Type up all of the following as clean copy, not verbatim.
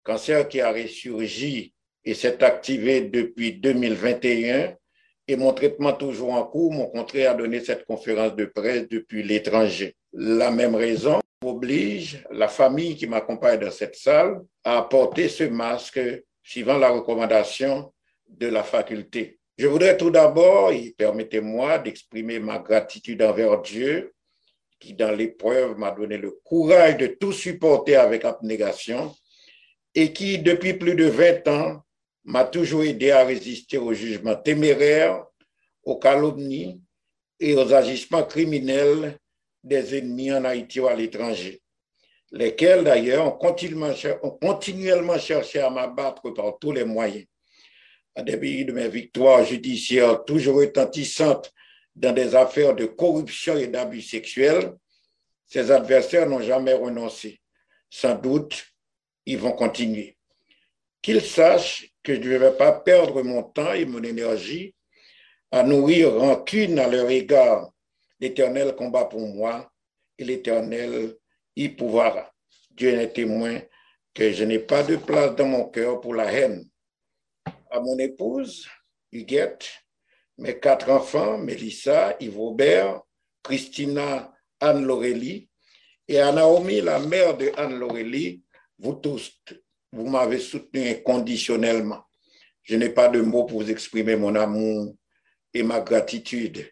cancer qui a ressurgi et s'est activé depuis 2021 et mon traitement toujours en cours m'ont contraint à donner cette conférence de presse depuis l'étranger. La même raison oblige la famille qui m'accompagne dans cette salle à porter ce masque suivant la recommandation de la faculté. Je voudrais tout d'abord, et permettez-moi d'exprimer ma gratitude envers Dieu qui, dans l'épreuve, m'a donné le courage de tout supporter avec abnégation et qui, depuis plus de 20 ans, m'a toujours aidé à résister aux jugements téméraires, aux calomnies et aux agissements criminels des ennemis en Haïti ou à l'étranger, lesquels d'ailleurs ont continuellement cherché à m'abattre par tous les moyens. En dépit de mes victoires judiciaires toujours retentissantes dans des affaires de corruption et d'abus sexuels, ces adversaires n'ont jamais renoncé. Sans doute, ils vont continuer. Qu'ils sachent que je ne vais pas perdre mon temps et mon énergie à nourrir rancune à leur égard. L'Éternel combat pour moi et l'Éternel y pourvoira. Dieu est témoin que je n'ai pas de place dans mon cœur pour la haine. À mon épouse, Huguette, mes 4 enfants, Mélissa, Yves-Robert, Christina, Anne-Laurélie, et à Naomi, la mère de Anne-Laurélie, vous tous, vous m'avez soutenu inconditionnellement. Je n'ai pas de mots pour vous exprimer mon amour et ma gratitude.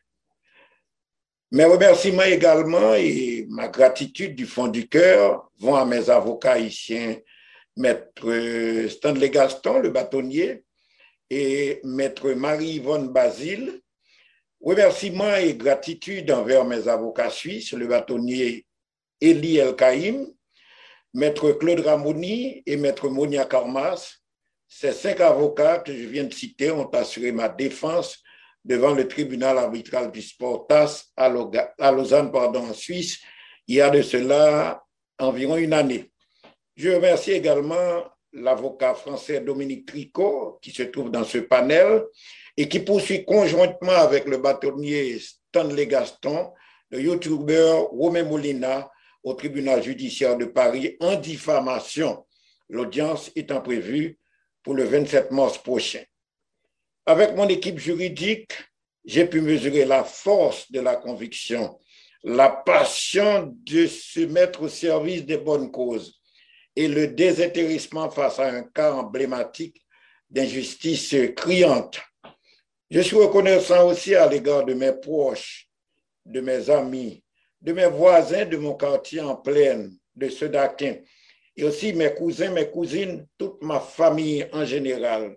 Mes remerciements également et ma gratitude du fond du cœur vont à mes avocats haïtiens, Maître Stanley Gaston, le bâtonnier, et Maître Marie-Yvonne Basile. Remerciements et gratitude envers mes avocats suisses, le bâtonnier Eli El-Kaïm, Maître Claude Ramoni et Maître Monia Karmas. Ces 5 avocats que je viens de citer ont assuré ma défense devant le tribunal arbitral du sport TAS à Lausanne, en Suisse, il y a de cela environ une année. Je remercie également l'avocat français Dominique Tricot, qui se trouve dans ce panel et qui poursuit conjointement avec le bâtonnier Stanley Gaston, le youtubeur Romain Molina au tribunal judiciaire de Paris en diffamation, l'audience étant prévue pour le 27 mars prochain. Avec mon équipe juridique, j'ai pu mesurer la force de la conviction, la passion de se mettre au service des bonnes causes et le désintéressement face à un cas emblématique d'injustice criante. Je suis reconnaissant aussi à l'égard de mes proches, de mes amis, de mes voisins de mon quartier en plaine, de ceux d'Aquin, et aussi mes cousins, mes cousines, toute ma famille en général.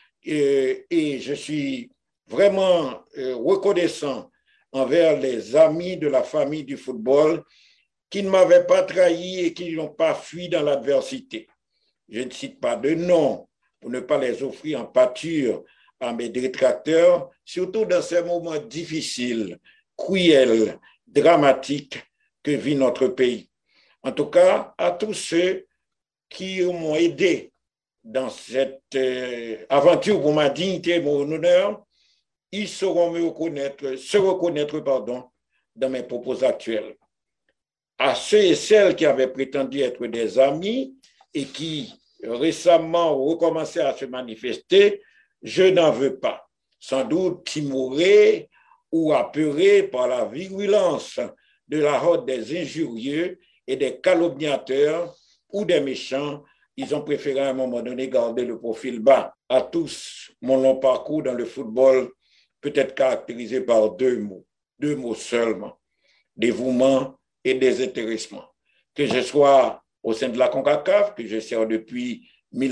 Et je suis vraiment reconnaissant envers les amis de la famille du football qui ne m'avaient pas trahi et qui n'ont pas fui dans l'adversité. Je ne cite pas de noms pour ne pas les offrir en pâture à mes détracteurs, surtout dans ces moments difficiles, cruels, dramatiques que vit notre pays. En tout cas, à tous ceux qui m'ont aidé dans cette aventure pour ma dignité et mon honneur, ils sauront se reconnaître dans mes propos actuels. À ceux et celles qui avaient prétendu être des amis et qui récemment ont recommencé à se manifester, je n'en veux pas. Sans doute timorés ou apeurés par la virulence de la horde des injurieux et des calomniateurs ou des méchants, ils ont préféré à un moment donné garder le profil bas. À tous, mon long parcours dans le football peut être caractérisé par 2 mots seulement, dévouement et désintéressement. Que je sois au sein de la CONCACAF, que je sers depuis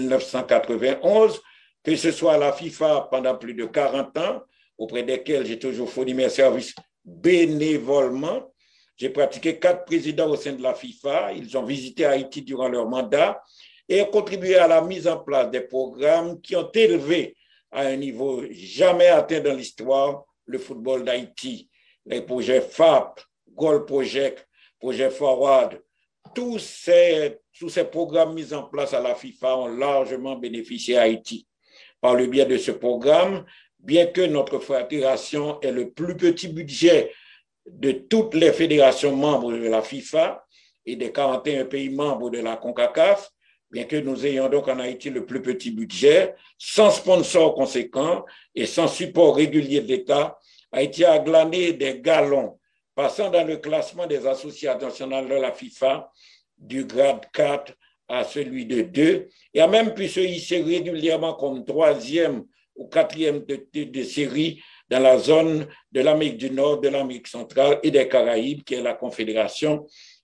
1991, que ce soit à la FIFA pendant plus de 40 ans, auprès desquels j'ai toujours fourni mes services bénévolement. J'ai pratiqué 4 présidents au sein de la FIFA. Ils ont visité Haïti durant leur mandat et ont contribué à la mise en place des programmes qui ont élevé à un niveau jamais atteint dans l'histoire le football d'Haïti. Les projets FAP, Goal Project, Projet Forward, tous ces programmes mis en place à la FIFA ont largement bénéficié à Haïti. Par le biais de ce programme, bien que notre fédération ait le plus petit budget de toutes les fédérations membres de la FIFA et des 41 pays membres de la CONCACAF, bien que nous ayons donc en Haïti le plus petit budget, sans sponsor conséquent et sans support régulier de l'État, Haïti a glané des galons, passant dans le classement des associations nationales de la FIFA du grade 4 à celui de 2, et a même pu se hisser régulièrement comme troisième ou quatrième de série dans la zone de l'Amérique du Nord, de l'Amérique centrale et des Caraïbes, qui est la confédération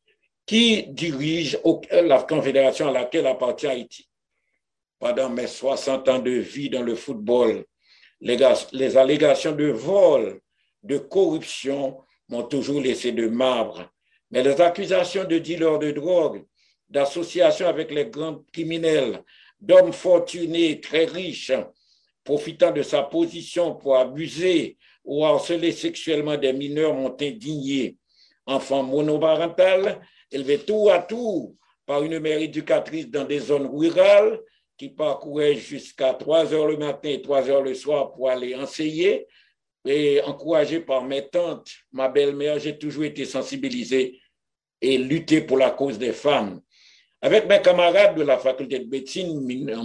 qui dirige la confédération à laquelle appartient Haïti. Pendant mes 60 ans de vie dans le football, les allégations de vol, de corruption m'ont toujours laissé de marbre. Mais les accusations de dealers de drogue, d'association avec les grands criminels, d'hommes fortunés, très riches, profitant de sa position pour abuser ou harceler sexuellement des mineurs m'ont indigné. Enfant monoparental, élevé tour à tour par une mère éducatrice dans des zones rurales qui parcourait jusqu'à 3 heures le matin et 3 heures le soir pour aller enseigner, et encouragé par mes tantes, ma belle-mère, j'ai toujours été sensibilisé et lutté pour la cause des femmes. Avec mes camarades de la faculté de médecine en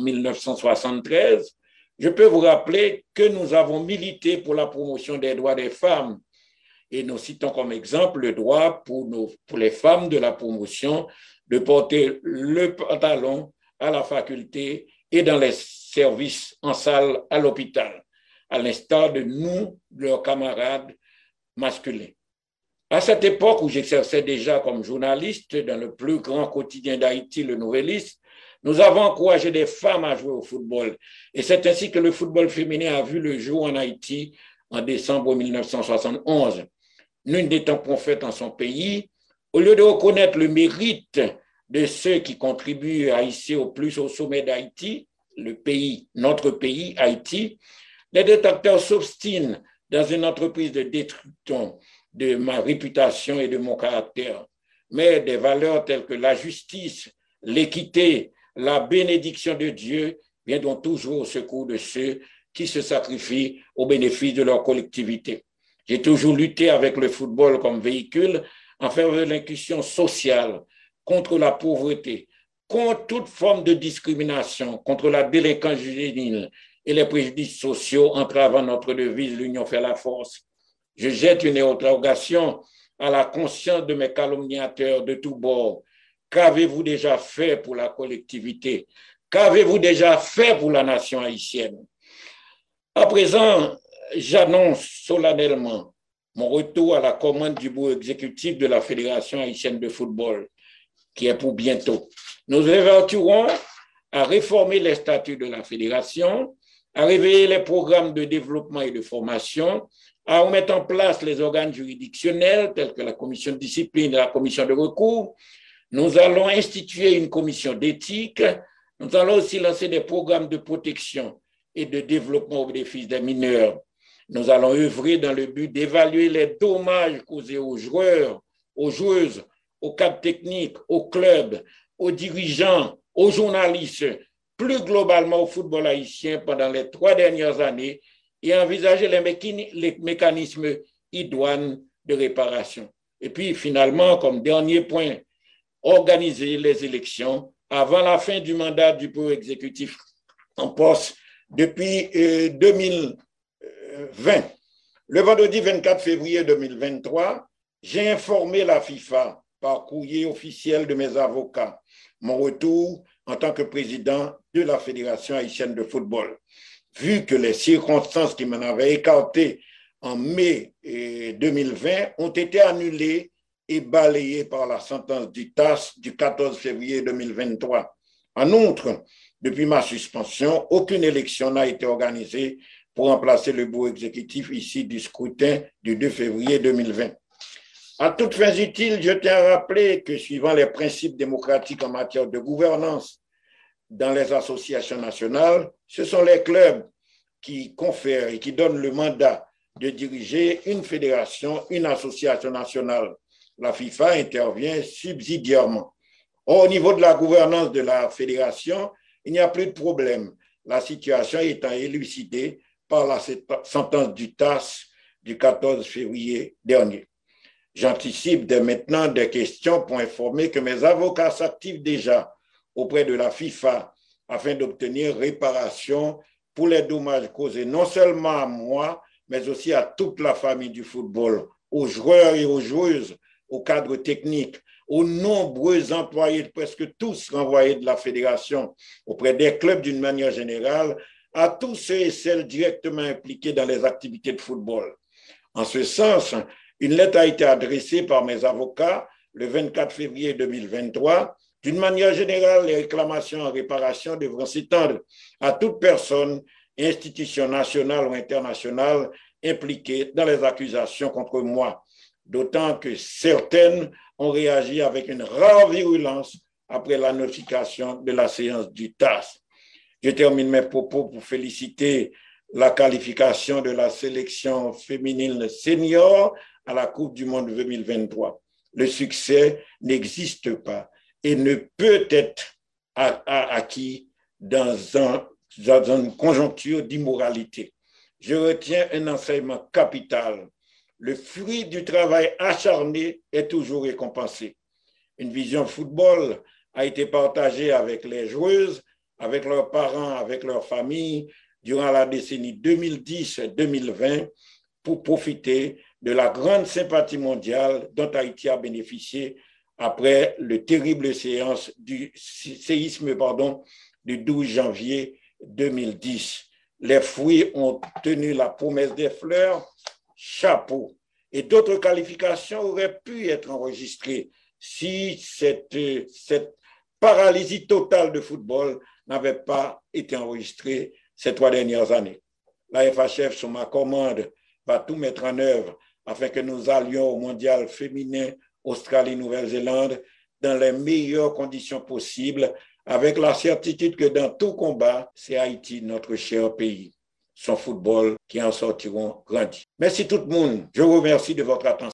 1973, je peux vous rappeler que nous avons milité pour la promotion des droits des femmes. Et nous citons comme exemple le droit pour les femmes de la promotion de porter le pantalon à la faculté et dans les services en salle à l'hôpital, à l'instar de nous, leurs camarades masculins. À cette époque où j'exerçais déjà comme journaliste dans le plus grand quotidien d'Haïti, le Nouvelliste, nous avons encouragé des femmes à jouer au football. Et c'est ainsi que le football féminin a vu le jour en Haïti en décembre 1971. Nul n'étant prophète en son pays, au lieu de reconnaître le mérite de ceux qui contribuent à hisser au plus au sommet d'Haïti, le pays, notre pays, Haïti, les détracteurs s'obstinent dans une entreprise de détruction de ma réputation et de mon caractère. Mais des valeurs telles que la justice, l'équité, la bénédiction de Dieu viendront toujours au secours de ceux qui se sacrifient au bénéfice de leur collectivité. J'ai toujours lutté avec le football comme véhicule en faveur de l'inclusion sociale, contre la pauvreté, contre toute forme de discrimination, contre la délinquance juvénile et les préjudices sociaux entravant notre devise « l'union fait la force ». Je jette une interrogation à la conscience de mes calomniateurs de tous bords. Qu'avez-vous déjà fait pour la collectivité? Qu'avez-vous déjà fait pour la nation haïtienne? À présent, j'annonce solennellement mon retour à la commande du bureau exécutif de la Fédération haïtienne de football, qui est pour bientôt. Nous évertuerons à réformer les statuts de la fédération, à réveiller les programmes de développement et de formation, à remettre en place les organes juridictionnels tels que la commission de discipline et la commission de recours. Nous allons instituer une commission d'éthique. Nous allons aussi lancer des programmes de protection et de développement au bénéfice des mineurs. Nous allons œuvrer dans le but d'évaluer les dommages causés aux joueurs, aux joueuses, aux cadres techniques, aux clubs, aux dirigeants, aux journalistes, plus globalement au football haïtien pendant les 3 dernières années et envisager les mécanismes idoines de réparation. Et puis finalement, comme dernier point, organiser les élections avant la fin du mandat du bureau exécutif en poste depuis 2020. Le vendredi 24 février 2023, j'ai informé la FIFA par courrier officiel de mes avocats mon retour en tant que président de la Fédération haïtienne de football. Vu que les circonstances qui m'en avaient écarté en mai 2020 ont été annulées et balayées par la sentence du TAS du 14 février 2023. En outre, depuis ma suspension, aucune élection n'a été organisée pour remplacer le bureau exécutif ici du scrutin du 2 février 2020. À toutes fins utiles, je tiens à rappeler que suivant les principes démocratiques en matière de gouvernance dans les associations nationales, ce sont les clubs qui confèrent et qui donnent le mandat de diriger une fédération, une association nationale. La FIFA intervient subsidiairement. Or, au niveau de la gouvernance de la fédération, il n'y a plus de problème, la situation étant élucidée par la sentence du TAS du 14 février dernier. J'anticipe dès maintenant des questions pour informer que mes avocats s'activent déjà auprès de la FIFA afin d'obtenir réparation pour les dommages causés non seulement à moi, mais aussi à toute la famille du football, aux joueurs et aux joueuses, aux cadres techniques, aux nombreux employés, presque tous renvoyés de la fédération, auprès des clubs d'une manière générale, à tous ceux et celles directement impliqués dans les activités de football. En ce sens, une lettre a été adressée par mes avocats le 24 février 2023. D'une manière générale, les réclamations en réparation devront s'étendre à toute personne, institution nationale ou internationale impliquée dans les accusations contre moi, d'autant que certaines ont réagi avec une rare virulence après la notification de la séance du TAS. Je termine mes propos pour féliciter la qualification de la sélection féminine senior à la Coupe du Monde 2023. Le succès n'existe pas et ne peut être acquis dans une conjoncture d'immoralité. Je retiens un enseignement capital. Le fruit du travail acharné est toujours récompensé. Une vision football a été partagée avec les joueuses, avec leurs parents, avec leurs familles, durant la décennie 2010-2020 pour profiter de la grande sympathie mondiale dont Haïti a bénéficié après le terrible séisme du 12 janvier 2010. Les fruits ont tenu la promesse des fleurs, chapeau. Et d'autres qualifications auraient pu être enregistrées si cette paralysie totale de football n'avait pas été enregistrée ces 3 dernières années. La FHF, sous ma commande, va tout mettre en œuvre afin que nous allions au mondial féminin Australie-Nouvelle-Zélande dans les meilleures conditions possibles, avec la certitude que dans tout combat, c'est Haïti, notre cher pays, son football qui en sortiront grandis. Merci tout le monde. Je vous remercie de votre attention.